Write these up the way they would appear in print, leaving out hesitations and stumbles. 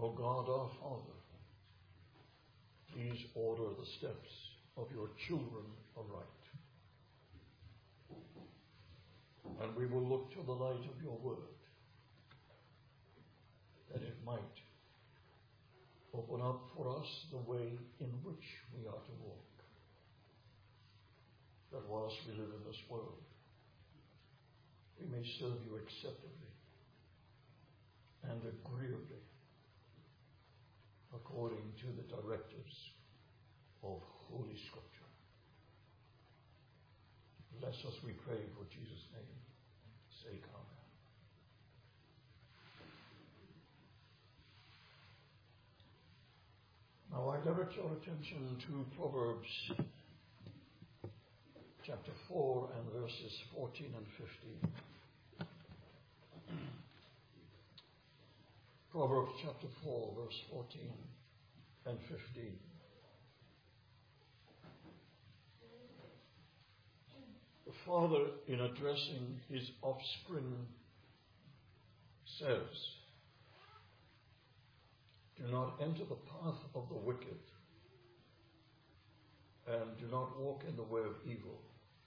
O God our Father, please order the steps of your children aright. And we will look to the light of your word, that it might open up for us the way in which we are to walk. That whilst we live in this world, we may serve you acceptably and agreeably according to the directives of Holy Scripture. Bless us, we pray, for Jesus' name. Say amen. Now I direct your attention to Proverbs chapter 4 and verses 14 and 15. Proverbs chapter 4, verse 14 and 15. The father, in addressing his offspring, says, "Do not enter the path of the wicked, and do not walk in the way of evil.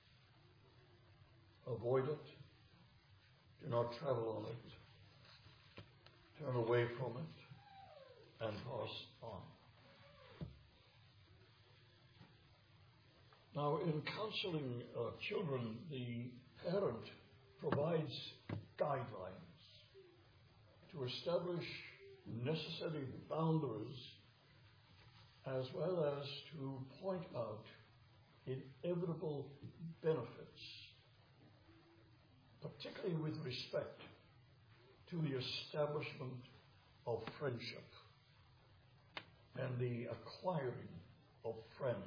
Avoid it, do not travel on it, turn away from it, and pass on." Now, in counseling children, the parent provides guidelines to establish necessary boundaries, as well as to point out inevitable benefits, particularly with respect to the establishment of friendship and the acquiring of friends.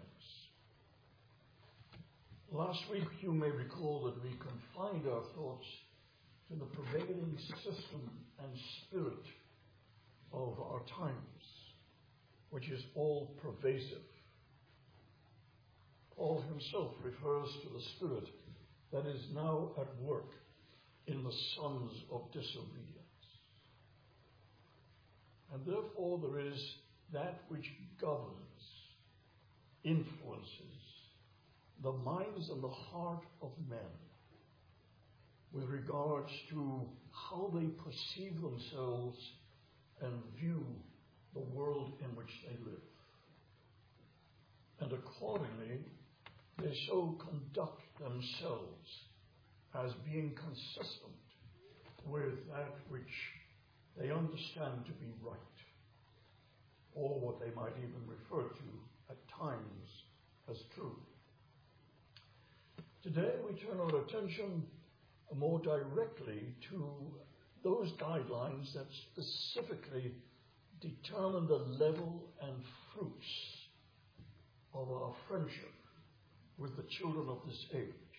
Last week, you may recall that we confined our thoughts to the prevailing system and spirit of our times, which is all pervasive. Paul himself refers to the spirit that is now at work in the sons of disobedience. And therefore there is that which governs, influences the minds and the heart of men with regards to how they perceive themselves and view the world in which they live. And accordingly, they so conduct themselves as being consistent with that which they understand to be right, or what they might even refer to at times as true. Today we turn our attention more directly to those guidelines that specifically determine the level and fruits of our friendship with the children of this age.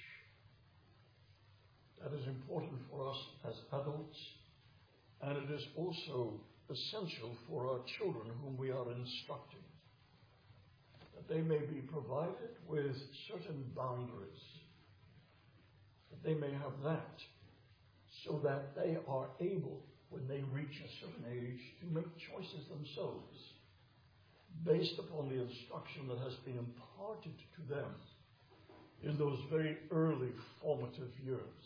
That is important for us as adults, and it is also essential for our children whom we are instructing, that they may be provided with certain boundaries, that they may have that, so that they are able, when they reach a certain age, to make choices themselves based upon the instruction that has been imparted to them in those very early formative years.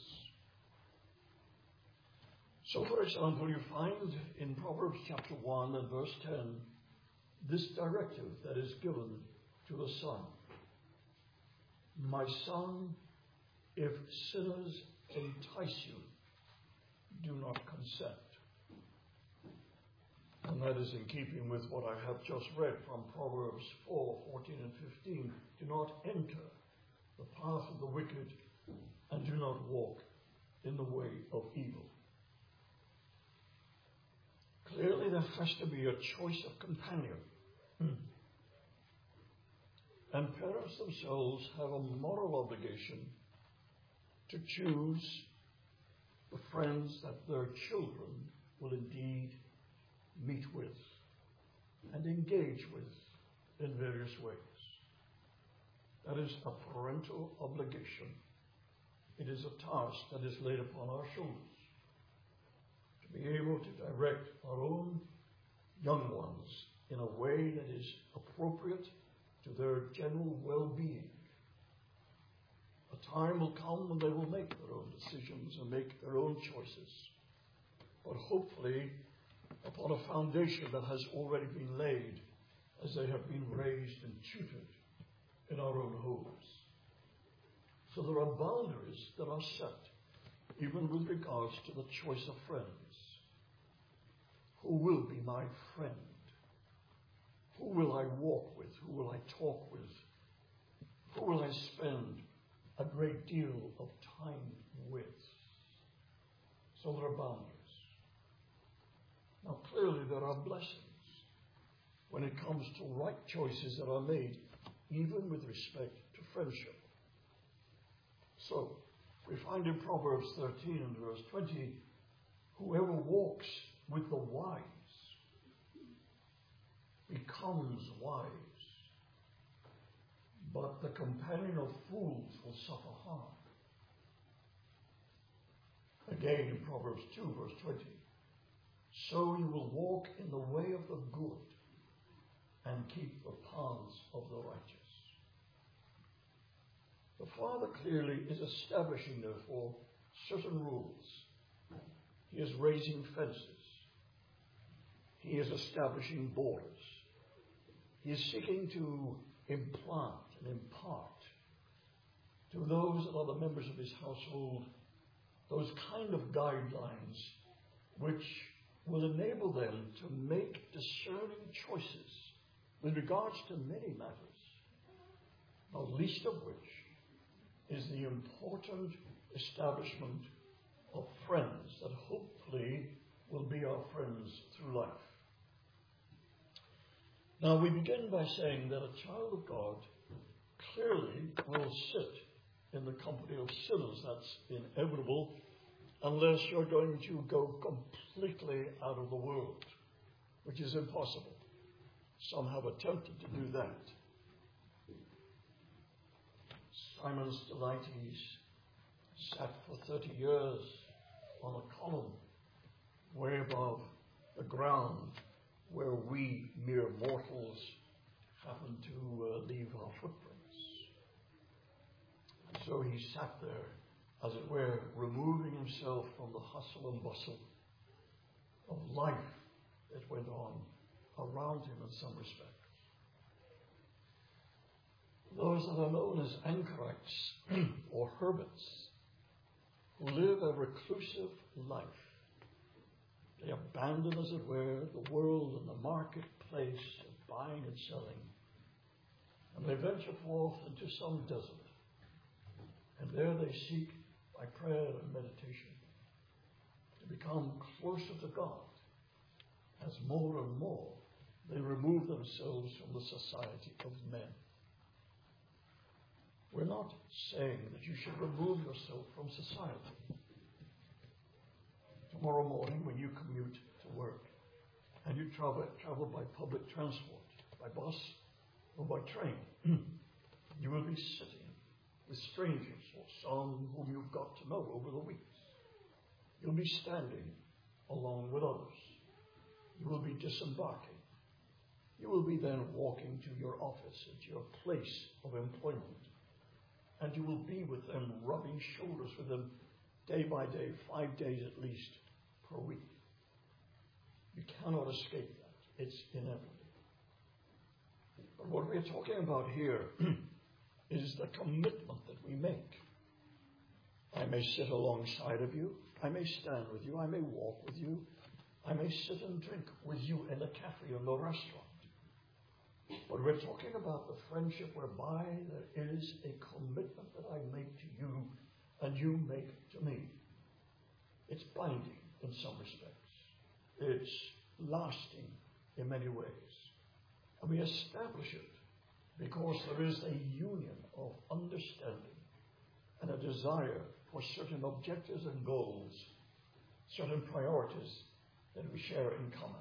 So, for example, you find in Proverbs chapter 1 and verse 10 this directive that is given to the son. "My son, if sinners entice you, do not consent." And that is in keeping with what I have just read from Proverbs 4, 14 and 15. "Do not enter the path of the wicked, and do not walk in the way of evil." Clearly there has to be a choice of companion. And parents themselves have a moral obligation to choose the friends that their children will indeed meet with and engage with in various ways. That is a parental obligation. It is a task that is laid upon our shoulders, to be able to direct our own young ones in a way that is appropriate to their general well-being. A time will come when they will make their own decisions and make their own choices, but hopefully upon a foundation that has already been laid as they have been raised and tutored in our own homes. So there are boundaries that are set, even with regards to the choice of friends. Who will be my friend? Who will I walk with? Who will I talk with? Who will I spend a great deal of time with? So there are boundaries. Now clearly there are blessings when it comes to right choices that are made, even with respect to friendship. So we find in Proverbs 13 and verse 20, whoever walks with the wise becomes wise, but the companion of fools will suffer harm. Again in Proverbs 2 verse 20, so you will walk in the way of the good and keep the paths of the righteous. The Father clearly is establishing, therefore, certain rules. He is raising fences. He is establishing borders. He is seeking to implant and impart to those that are the members of his household those kind of guidelines which will enable them to make discerning choices with regards to many matters, not least of which is the important establishment of friends that hopefully will be our friends through life. Now we begin by saying that a child of God clearly will sit in the company of sinners. That's inevitable unless you're going to go completely out of the world, which is impossible. Some have attempted to do that. Simon Stylites sat for 30 years on a column way above the ground where we mere mortals happen to leave our footprints. And so he sat there, as it were, removing himself from the hustle and bustle of life that went on around him in some respects. Those that are known as anchorites or hermits, who live a reclusive life. They abandon, as it were, the world and the marketplace of buying and selling, and they venture forth into some desert. And there they seek, by prayer and meditation, to become closer to God, as more and more they remove themselves from the society of men. We're not saying that you should remove yourself from society. Tomorrow morning when you commute to work and you travel by public transport, by bus or by train, you will be sitting with strangers or some whom you've got to know over the weeks. You'll be standing along with others. You will be disembarking. You will be then walking to your office at your place of employment. And you will be with them, rubbing shoulders with them day by day, 5 days at least per week. You cannot escape that. It's inevitable. But what we're talking about here is the commitment that we make. I may sit alongside of you. I may stand with you. I may walk with you. I may sit and drink with you in a cafe or a restaurant. But we're talking about the friendship whereby there is a commitment that I make to you and you make to me. It's binding in some respects. It's lasting in many ways. And we establish it because there is a union of understanding and a desire for certain objectives and goals, certain priorities that we share in common.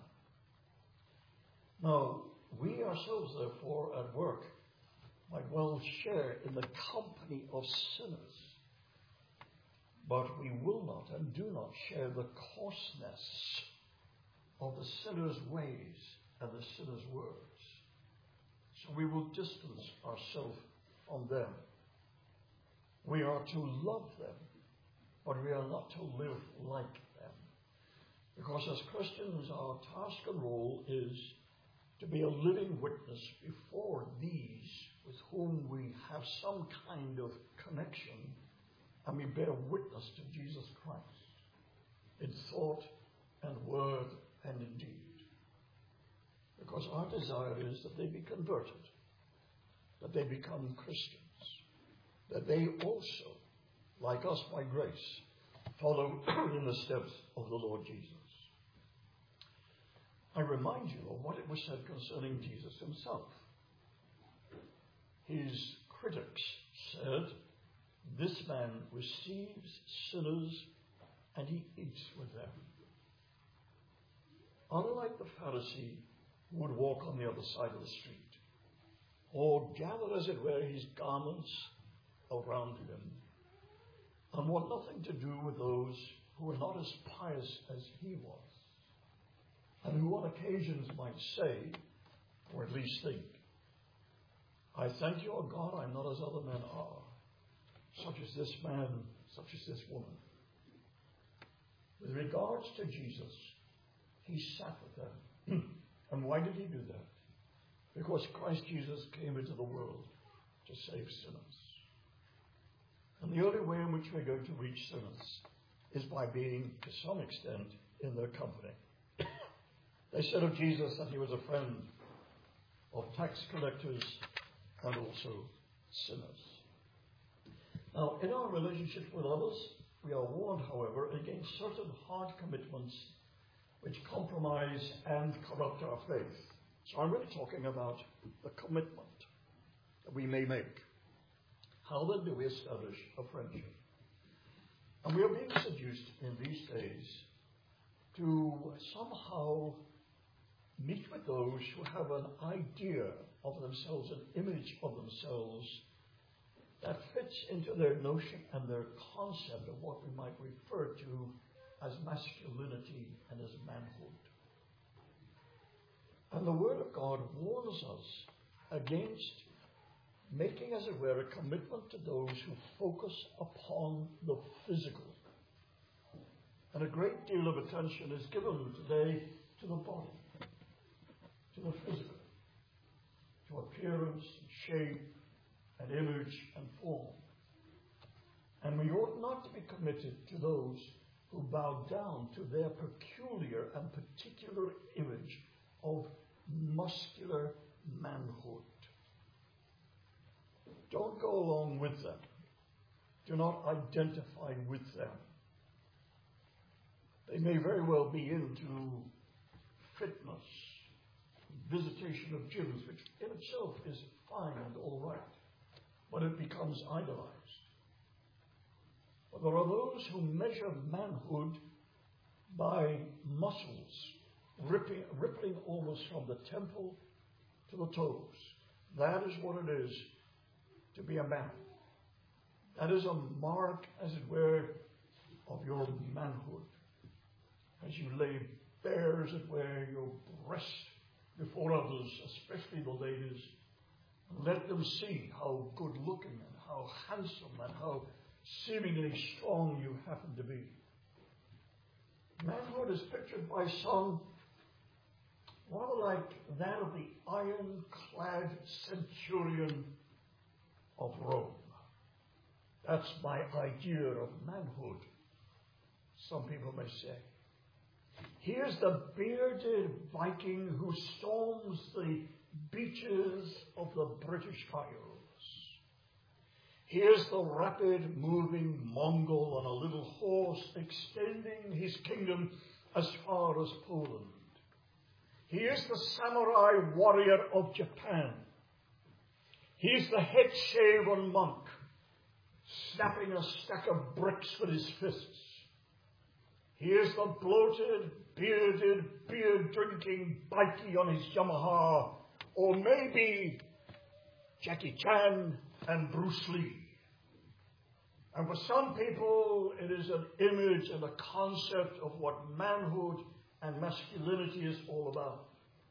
Now, we ourselves, therefore, at work might well share in the company of sinners, but we will not and do not share the coarseness of the sinner's ways and the sinner's words. So we will distance ourselves from them. We are to love them, but we are not to live like them. Because as Christians, our task and role is to be a living witness before these with whom we have some kind of connection, and we bear witness to Jesus Christ in thought and word and in deed. Because our desire is that they be converted, that they become Christians, that they also, like us by grace, follow in the steps of the Lord Jesus. I remind you of what it was said concerning Jesus himself. His critics said, "This man receives sinners and he eats with them." Unlike the Pharisee who would walk on the other side of the street, or gather, as it were, his garments around him, and want nothing to do with those who were not as pious as he was, and who on occasions might say, or at least think, "I thank you, O God, I'm not as other men are, such as this man, such as this woman." With regards to Jesus, he sat with them. And why did he do that? Because Christ Jesus came into the world to save sinners. And the only way in which we're going to reach sinners is by being, to some extent, in their company. They said of Jesus that he was a friend of tax collectors and also sinners. Now, in our relationships with others, we are warned, however, against certain hard commitments which compromise and corrupt our faith. So I'm really talking about the commitment that we may make. How then do we establish a friendship? And we are being seduced in these days to somehow meet with those who have an idea of themselves, an image of themselves that fits into their notion and their concept of what we might refer to as masculinity and as manhood. And the Word of God warns us against making, as it were, a commitment to those who focus upon the physical. And a great deal of attention is given today to the body, to the physical, to appearance, shape, and image and form. And we ought not to be committed to those who bow down to their peculiar and particular image of muscular manhood. Don't go along with them. Do not identify with them. They may very well be into fitness, visitation of gyms, which in itself is fine and all right, but it becomes idolized. But there are those who measure manhood by muscles, rippling almost from the temple to the toes. That is what it is to be a man. That is a mark, as it were, of your manhood. As you lay bare, as it were, your breast before others, especially the ladies, and let them see how good looking and how handsome and how seemingly strong you happen to be. Manhood is pictured by some rather like that of the iron-clad centurion of Rome. That's my idea of manhood, some people may say. Here's the bearded Viking who storms the beaches of the British Isles. Here's the rapid moving Mongol on a little horse extending his kingdom as far as Poland. Here's the samurai warrior of Japan. Here's the head-shaven monk snapping a stack of bricks with his fists. Here's the bloated, bearded, beer-drinking bikie on his Yamaha, or maybe Jackie Chan and Bruce Lee. And for some people, it is an image and a concept of what manhood and masculinity is all about.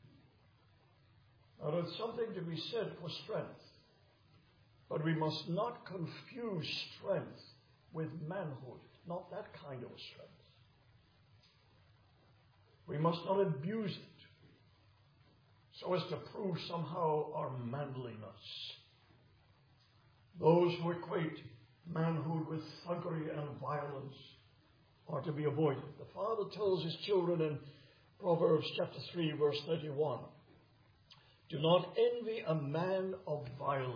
Now, there's something to be said for strength, but we must not confuse strength with manhood. Not that kind of strength. We must not abuse it so as to prove somehow our manliness. Those who equate manhood with thuggery and violence are to be avoided. The Father tells his children in Proverbs chapter 3, verse 31, do not envy a man of violence,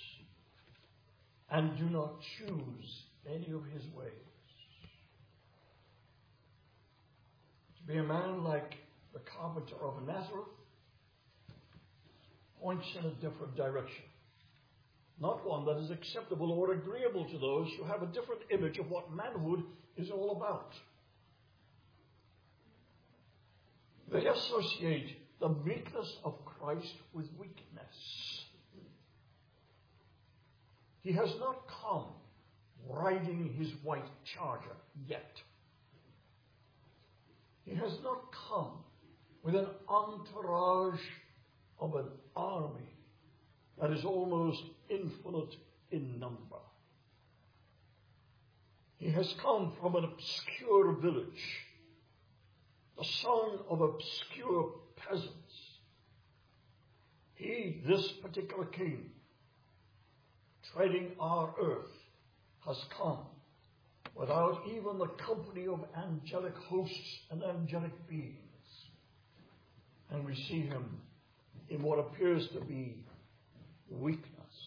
and do not choose any of his ways. To be a man like the carpenter of Nazareth points in a different direction. Not one that is acceptable or agreeable to those who have a different image of what manhood is all about. They associate the meekness of Christ with weakness. He has not come riding his white charger yet. He has not come with an entourage of an army that is almost infinite in number. He has come from an obscure village, the son of obscure peasants. He, this particular king, treading our earth, has come without even the company of angelic hosts and angelic beings. And we see him in what appears to be weakness.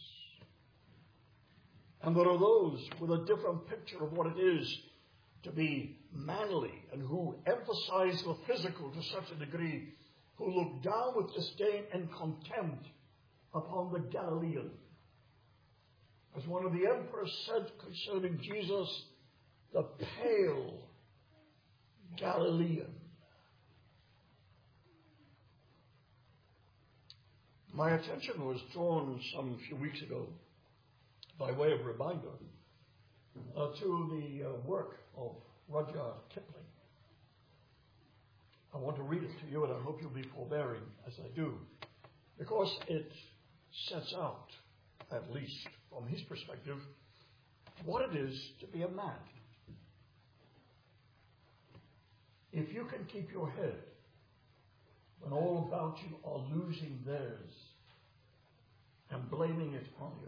And there are those with a different picture of what it is to be manly and who emphasize the physical to such a degree, who look down with disdain and contempt upon the Galilean. As one of the emperors said concerning Jesus, the pale Galilean. My attention was drawn some few weeks ago, by way of reminder, to the work of Rudyard Kipling. I want to read it to you, and I hope you'll be forbearing as I do, because it sets out, at least from his perspective, what it is to be a man. If you can keep your head when all about you are losing theirs and blaming it on you,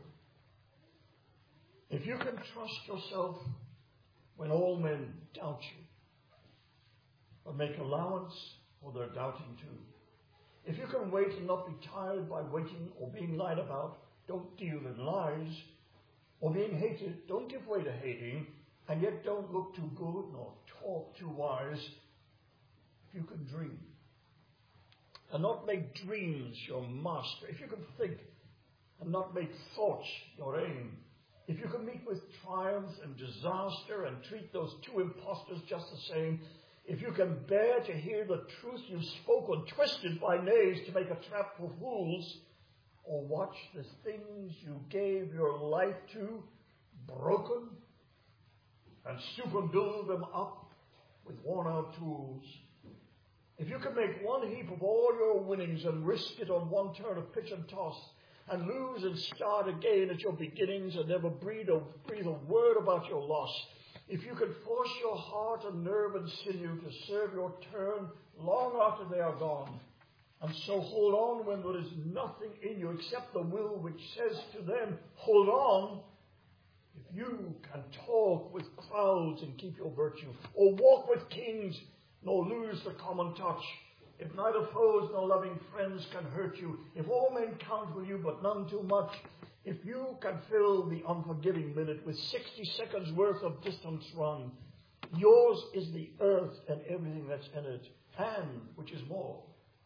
if you can trust yourself when all men doubt you, but make allowance for their doubting too, if you can wait and not be tired by waiting or being lied about, don't deal in lies, or being hated, don't give way to hating, and yet don't look too good nor talk too wise, if you can dream, and not make dreams your master, if you can think and not make thoughts your aim, if you can meet with triumph and disaster and treat those two impostors just the same, if you can bear to hear the truth you spoke untwisted by knaves to make a trap for fools, or watch the things you gave your life to broken and stoop and build them up with worn-out tools, if you can make one heap of all your winnings and risk it on one turn of pitch and toss, and lose and start again at your beginnings and never breathe a word about your loss, if you can force your heart and nerve and sinew to serve your turn long after they are gone, and so hold on when there is nothing in you except the will which says to them, hold on, if you can talk with crowds and keep your virtue, or walk with kings nor lose the common touch, if neither foes nor loving friends can hurt you, if all men count with you but none too much, if you can fill the unforgiving minute with 60 seconds worth of distance run, yours is the earth and everything that's in it, and, which is more,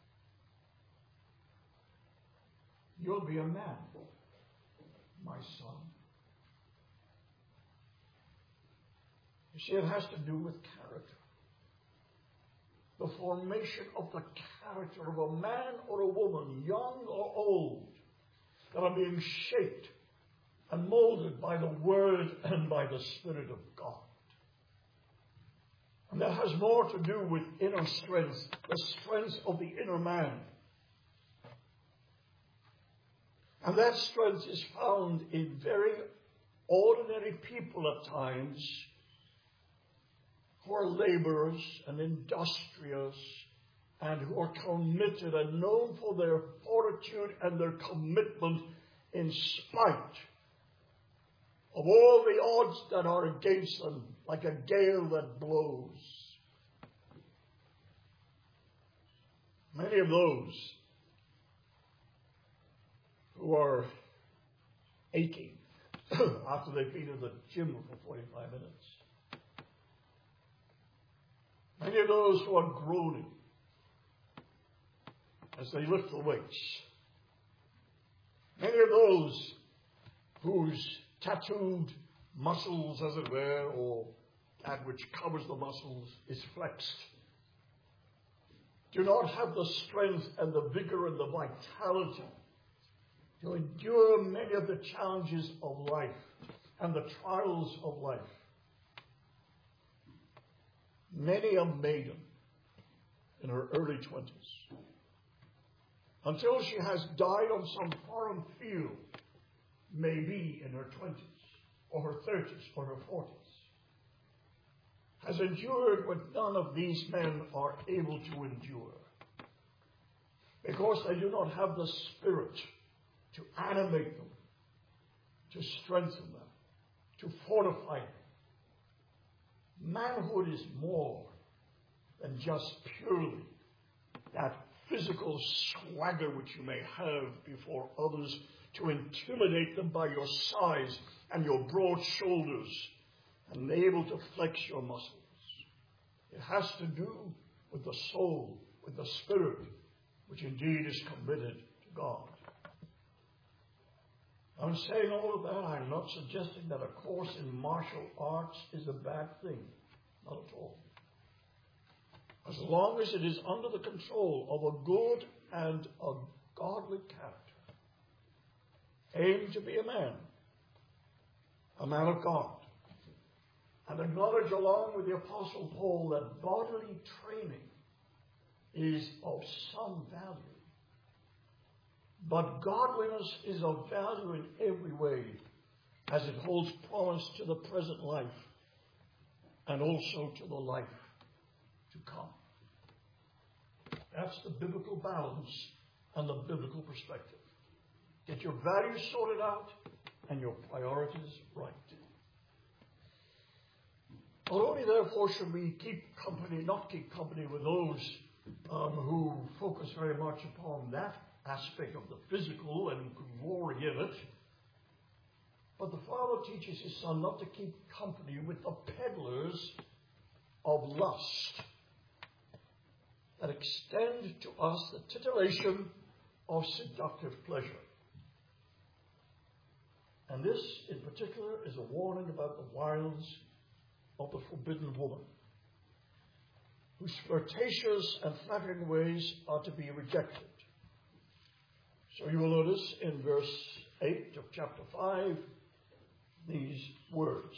you'll be a man, my son. You see, it has to do with character. The formation of the character of a man or a woman, young or old, that are being shaped and molded by the Word and by the Spirit of God. And that has more to do with inner strength, the strength of the inner man. And that strength is found in very ordinary people at times who are laborers and industrious and who are committed and known for their fortitude and their commitment in spite of all the odds that are against them, like a gale that blows. Many of those who are aching after they've been in the gym for 45 minutes. Many of those who are groaning as they lift the weights. Many of those whose tattooed muscles, as it were, or that which covers the muscles, is flexed, do not have the strength and the vigor and the vitality to endure many of the challenges of life and the trials of life. Many a maiden in her early 20s, until she has died on some foreign field, maybe in her 20s, or her 30s, or her 40s, has endured what none of these men are able to endure, because they do not have the spirit to animate them, to strengthen them, to fortify them. Manhood is more than just purely that physical swagger which you may have before others to intimidate them by your size and your broad shoulders and able to flex your muscles. It has to do with the soul, with the spirit, which indeed is committed to God. I'm saying all of that. I'm not suggesting that a course in martial arts is a bad thing. Not at all. As long as it is under the control of a good and a godly character. Aim to be a man of God. And acknowledge along with the Apostle Paul that bodily training is of some value. But godliness is of value in every way, as it holds promise to the present life and also to the life to come. That's the biblical balance and the biblical perspective. Get your values sorted out and your priorities right. Not only, therefore, should we not keep company with those who focus very much upon that aspect of the physical and glory in it, but the Father teaches his Son not to keep company with the peddlers of lust that extend to us the titillation of seductive pleasure. And this, in particular, is a warning about the wiles of the forbidden woman, whose flirtatious and flattering ways are to be rejected. So you will notice in verse 8 of chapter 5 these words.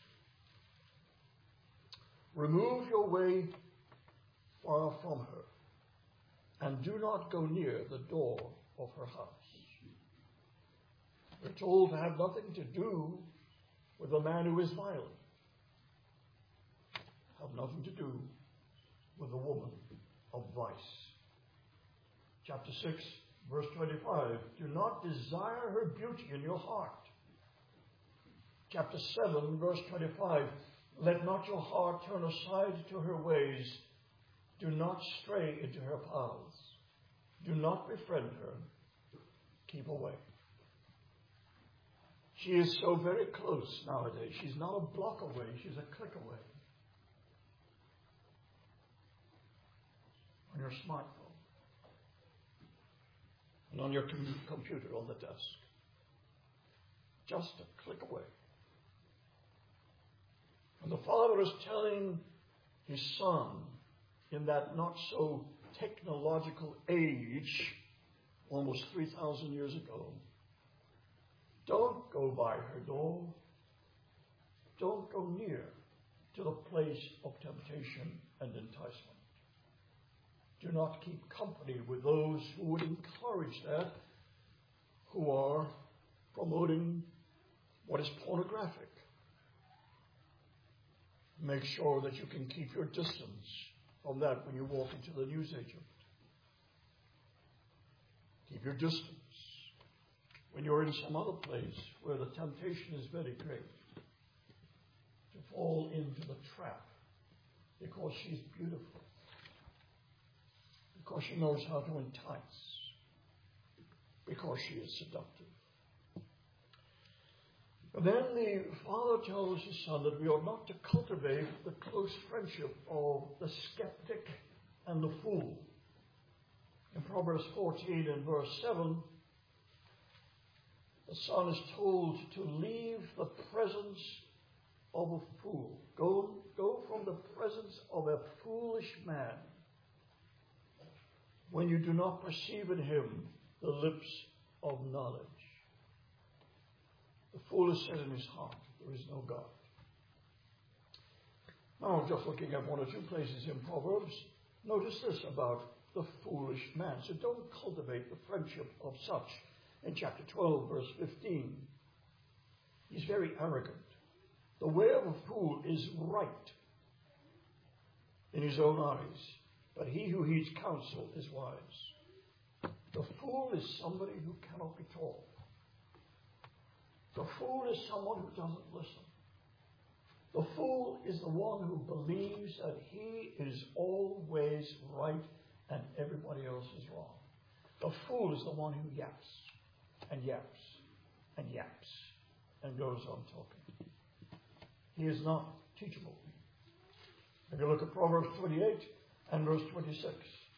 Remove your way far from her, and do not go near the door of her house. We're told to have nothing to do with a man who is violent. Have nothing to do with a woman of vice. Chapter 6, verse 25. Do not desire her beauty in your heart. Chapter 7, verse 25. Let not your heart turn aside to her ways. Do not stray into her paths. Do not befriend her. Keep away. She is so very close nowadays. She's not a block away. She's a click away. On your smartphone. And on your computer on the desk. Just a click away. And the Father is telling his Son in that not so technological age, almost 3,000 years ago, don't go by her door. Don't go near to the place of temptation and enticement. Do not keep company with those who would encourage that, who are promoting what is pornographic. Make sure that you can keep your distance from that when you walk into the newsagent. Keep your distance when you're in some other place where the temptation is very great to fall into the trap because she's beautiful, because she knows how to entice, because she is seductive. But then the father tells his son that we ought not to cultivate the close friendship of the skeptic and the fool. In Proverbs 14 and verse 7, the son is told to leave the presence of a fool. Go from the presence of a foolish man when you do not perceive in him the lips of knowledge. The fool has said in his heart, there is no God. Now, just looking at one or two places in Proverbs, notice this about the foolish man. So don't cultivate the friendship of such. In chapter 12, verse 15, he's very arrogant. The way of a fool is right in his own eyes, but he who heeds counsel is wise. The fool is somebody who cannot be taught. The fool is someone who doesn't listen. The fool is the one who believes that he is always right and everybody else is wrong. The fool is the one who yaps and yaps and yaps and goes on talking. He is not teachable. If you look at Proverbs 28 and verse 26.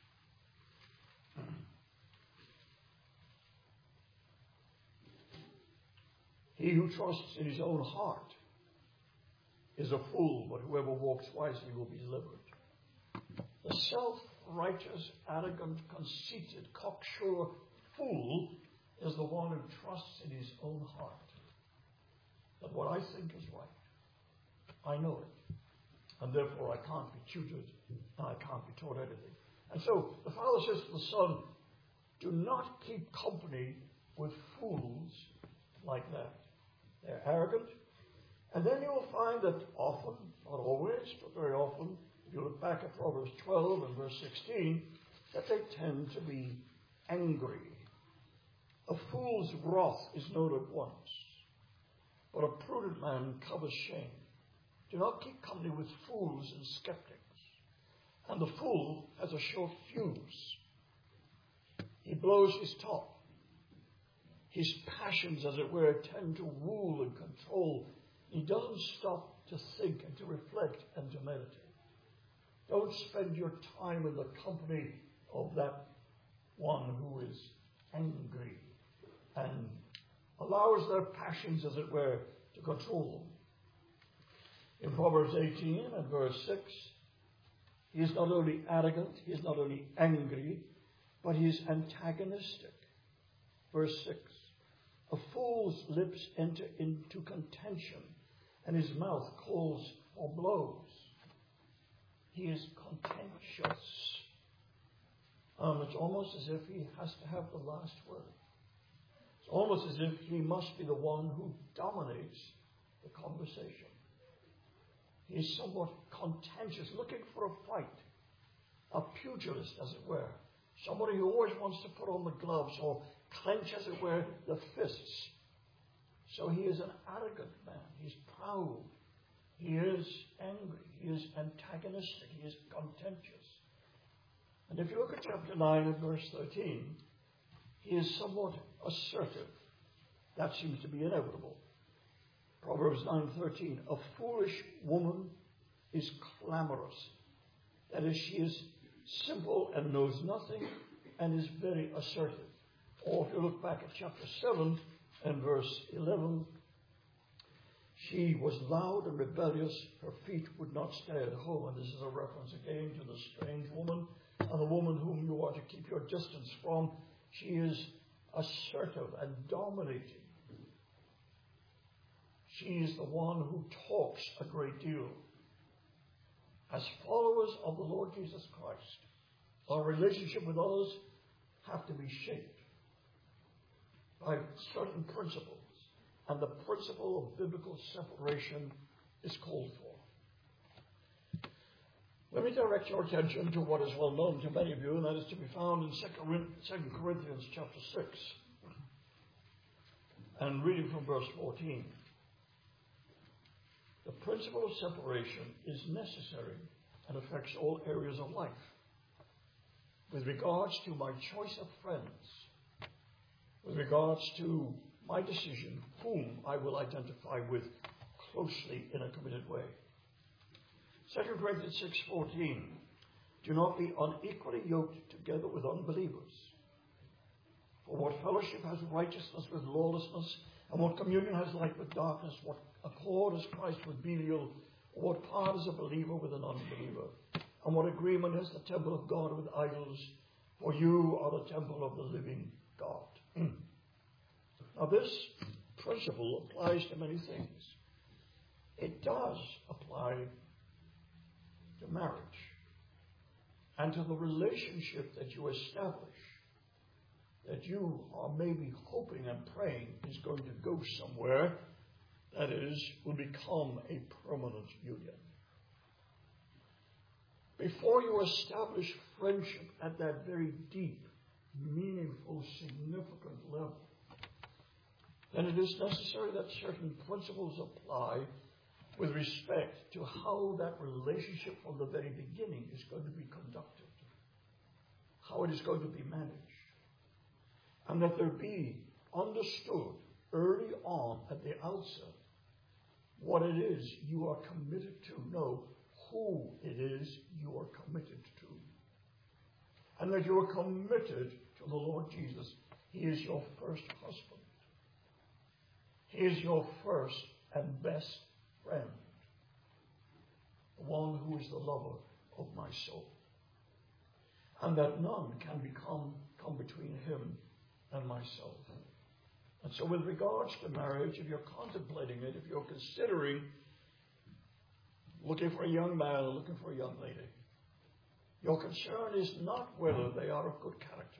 He who trusts in his own heart is a fool, but whoever walks wisely will be delivered. The self-righteous, arrogant, conceited, cocksure fool is the one who trusts in his own heart that what I think is right, I know it, and therefore I can't be tutored and I can't be taught anything. And so the father says to the son, do not keep company with fools like that. They're arrogant. And then you'll find that often, not always, but very often, if you look back at Proverbs 12 and verse 16, that they tend to be angry. A fool's wrath is known at once, but a prudent man covers shame. Do not keep company with fools and skeptics. And the fool has a short fuse. He blows his top. His passions, as it were, tend to rule and control. He doesn't stop to think and to reflect and to meditate. Don't spend your time in the company of that one who is angry and allows their passions, as it were, to control them. In Proverbs 18 and verse 6, he is not only arrogant, he is not only angry, but he is antagonistic. Verse 6, a fool's lips enter into contention, and his mouth calls for blows. He is contentious. It's almost as if he has to have the last word. It's almost as if he must be the one who dominates the conversation. He is somewhat contentious, looking for a fight. A pugilist, as it were. Somebody who always wants to put on the gloves or clench, as it were, the fists. So he is an arrogant man. He's proud. He is angry. He is antagonistic. He is contentious. And if you look at chapter 9 and verse 13, he is somewhat assertive. That seems to be inevitable. Proverbs 9:13, a foolish woman is clamorous. That is, she is simple and knows nothing and is very assertive. Or if you look back at chapter 7 and verse 11, she was loud and rebellious, her feet would not stay at home. And this is a reference again to the strange woman and the woman whom you are to keep your distance from. She is assertive and dominating. She is the one who talks a great deal. As followers of the Lord Jesus Christ, our relationship with others have to be shaped by certain principles. And the principle of biblical separation is called for. Let me direct your attention to what is well known to many of you, and that is to be found in 2 Corinthians chapter 6. And reading from verse 14. The principle of separation is necessary and affects all areas of life. With regards to my choice of friends, with regards to my decision whom I will identify with closely in a committed way. 2 Corinthians 6:14. Do not be unequally yoked together with unbelievers. For what fellowship has righteousness with lawlessness, and what communion has light with darkness? What accord has Christ with Belial? Or what part is a believer with an unbeliever? And what agreement has the temple of God with idols? For you are the temple of the living God. Now this principle applies to many things. It does apply to marriage and to the relationship that you establish, that you are maybe hoping and praying is going to go somewhere, that is, will become a permanent union. Before you establish friendship at that very deep, meaningful, significant level, then it is necessary that certain principles apply with respect to how that relationship from the very beginning is going to be conducted, how it is going to be managed, and that there be understood early on at the outset what it is you are committed to, know who it is you are committed to, and that you are committed to the Lord Jesus. He is your first husband. He is your first and best friend, the one who is the lover of my soul, and that none can come between him and myself. And so with regards to marriage, if you're contemplating it, if you're considering looking for a young man or looking for a young lady, your concern is not whether they are of good character,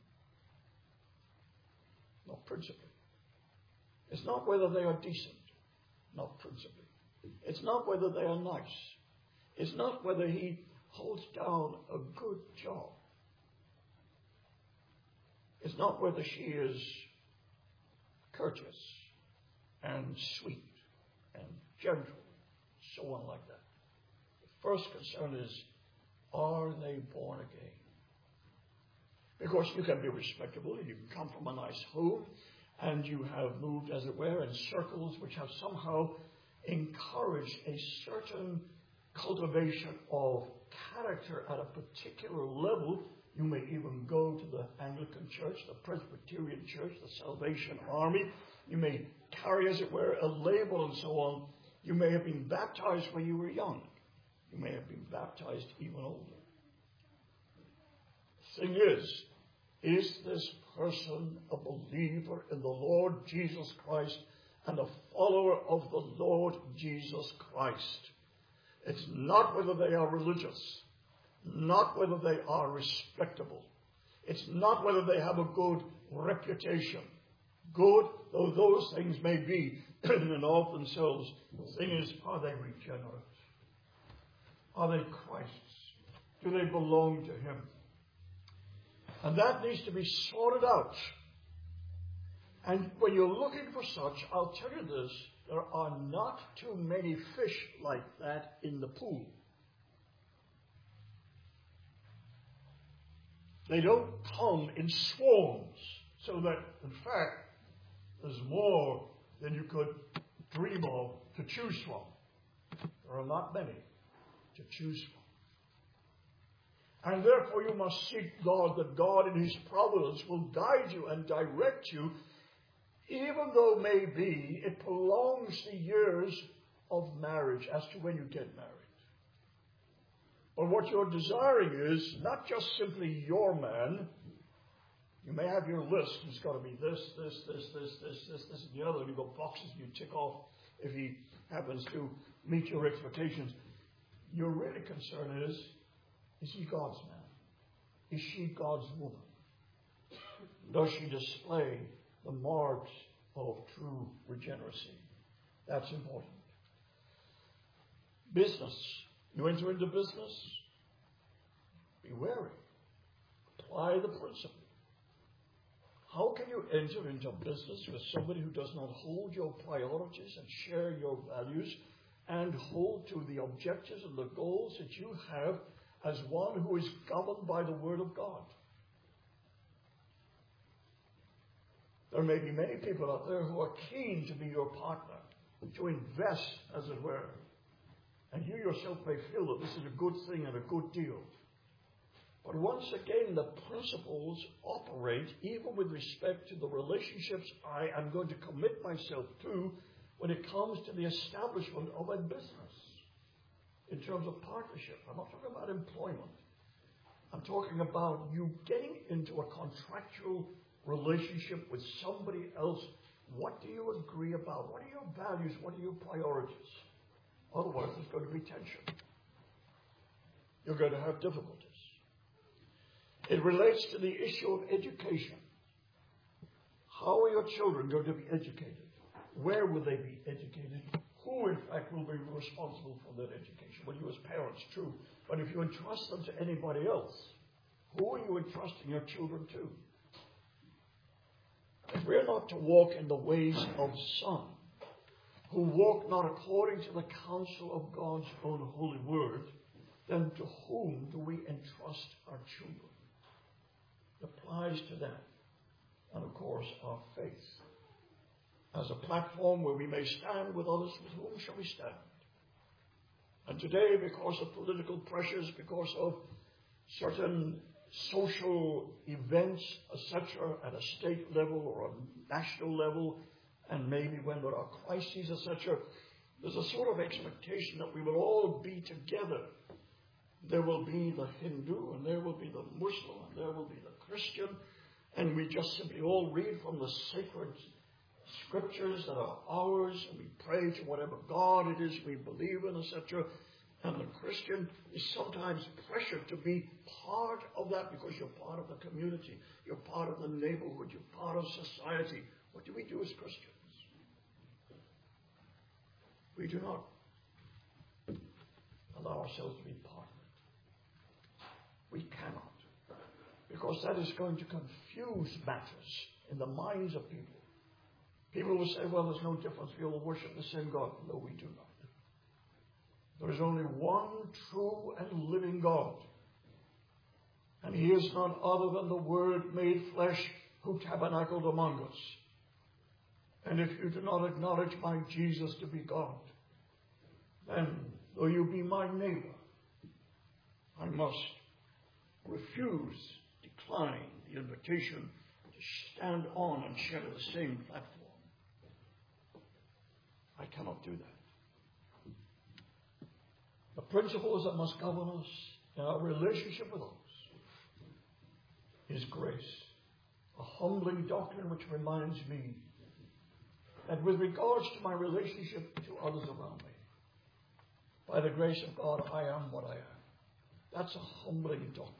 not principally. It's not whether they are decent, not principally. It's not whether they are nice. It's not whether he holds down a good job. It's not whether she is courteous and sweet and gentle, so on like that. The first concern is, are they born again? Because you can be respectable, you can come from a nice home, and you have moved, as it were, in circles which have somehow encouraged a certain cultivation of character at a particular level. You may even go to the Anglican Church, the Presbyterian Church, the Salvation Army. You may carry, as it were, a label and so on. You may have been baptized when you were young. You may have been baptized even older. The thing is this person a believer in the Lord Jesus Christ and a follower of the Lord Jesus Christ? It's not whether they are religious, not whether they are respectable. It's not whether they have a good reputation. Good though those things may be in and of themselves, the thing is, are they regenerate? Are they Christ's? Do they belong to him? And that needs to be sorted out. And when you're looking for such, I'll tell you this, there are not too many fish like that in the pool. They don't come in swarms, so that, in fact, there's more than you could dream of to choose from. There are not many to choose from. And therefore you must seek God, that God in his providence will guide you and direct you, even though maybe it prolongs the years of marriage as to when you get married. But what you're desiring is not just simply your man. You may have your list. It's got to be this, and the other. And you've got boxes you tick off if he happens to meet your expectations. Your really concern is he God's man? Is she God's woman? Does she display the marks of true regeneracy? That's important. Business. You enter into business? Be wary. Apply the principle. How can you enter into business with somebody who does not hold your priorities and share your values and hold to the objectives and the goals that you have as one who is governed by the Word of God? There may be many people out there who are keen to be your partner, to invest, as it were. And you yourself may feel that this is a good thing and a good deal. But once again, the principles operate even with respect to the relationships I am going to commit myself to when it comes to the establishment of a business in terms of partnership. I'm not talking about employment. I'm talking about you getting into a contractual relationship with somebody else. What do you agree about? What are your values? What are your priorities? Otherwise, there's going to be tension. You're going to have difficulties. It relates to the issue of education. How are your children going to be educated? Where will they be educated? Who, in fact, will be responsible for that education? Well, you as parents, true. But if you entrust them to anybody else, who are you entrusting your children to? If we're not to walk in the ways of some, who walk not according to the counsel of God's own holy word, then to whom do we entrust our children? It applies to them. And of course, our faith. As a platform where we may stand with others, with whom shall we stand? And today, because of political pressures, because of certain social events, etc., at a state level or a national level, and maybe when there are crises, etc., there's a sort of expectation that we will all be together. There will be the Hindu, and there will be the Muslim, and there will be the Christian, and we just simply all read from the sacred scriptures that are ours, and we pray to whatever God it is we believe in, etc. And the Christian is sometimes pressured to be part of that because you're part of the community, you're part of the neighborhood, you're part of society. What do we do as Christians? We do not allow ourselves to be part of it. We cannot. Because that is going to confuse matters in the minds of people. People will say, well, there's no difference. We all worship the same God. No, we do not. There is only one true and living God. And he is none other than the Word made flesh who tabernacled among us. And if you do not acknowledge my Jesus to be God, then though you be my neighbor, I must decline the invitation to stand on and share the same platform. I cannot do that. The principles that must govern us in our relationship with others is grace, a humbling doctrine which reminds me that with regards to my relationship to others around me, by the grace of God, I am what I am. That's a humbling doctrine.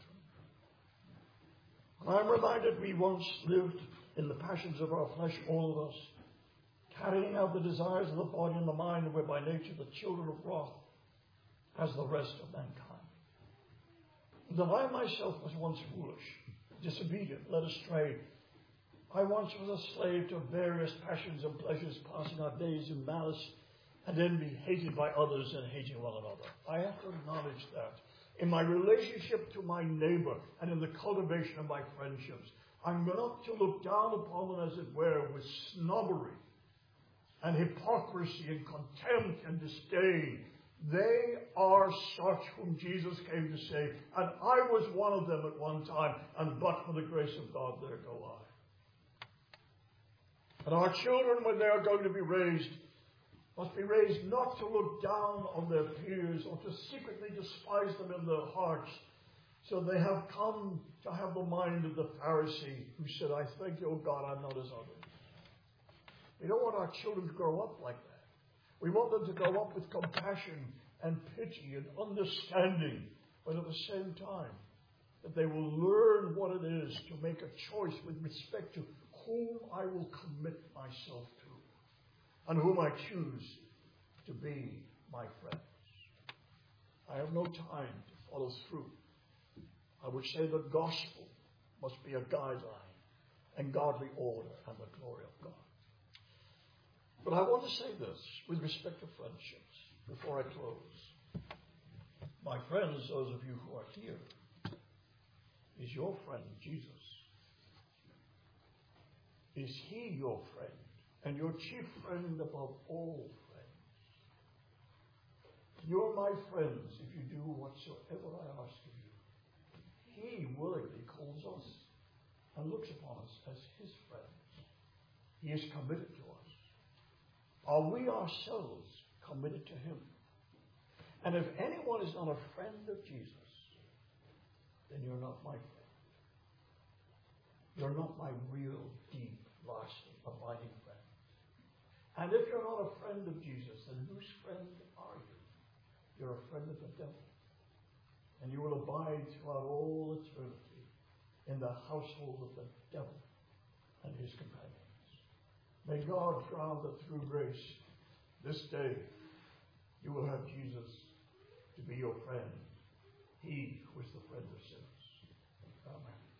And I'm reminded we once lived in the passions of our flesh, all of us, carrying out the desires of the body and the mind, and were by nature the children of wrath, as the rest of mankind. That I myself was once foolish, disobedient, led astray. I once was a slave to various passions and pleasures, passing our days in malice and envy, hated by others and hating one another. I have to acknowledge that. In my relationship to my neighbor and in the cultivation of my friendships, I'm not to look down upon them, as it were, with snobbery and hypocrisy and contempt and disdain. They are such whom Jesus came to save, and I was one of them at one time, and but for the grace of God, there go I. And our children, when they are going to be raised, must be raised not to look down on their peers or to secretly despise them in their hearts. So they have come to have the mind of the Pharisee who said, I thank you, O God, I'm not as others. We don't want our children to grow up like that. We want them to grow up with compassion and pity and understanding, but at the same time, that they will learn what it is to make a choice with respect to whom I will commit myself to and whom I choose to be my friends. I have no time to follow through. I would say the gospel must be a guideline and godly order and the glory of God. But I want to say this with respect to friendships before I close. My friends, those of you who are here, is your friend Jesus? Is he your friend and your chief friend above all friends? You're my friends if you do whatsoever I ask of you. He willingly calls us and looks upon us as his friends. He is committed to us. Are we ourselves committed to him? And if anyone is not a friend of Jesus, then you're not my friend. You're not my real, deep, lasting, abiding friend. And if you're not a friend of Jesus, then whose friend are you? You're a friend of the devil. And you will abide throughout all eternity in the household of the devil and his companions. May God grant that through grace this day you will have Jesus to be your friend, he who is the friend of sinners. Amen.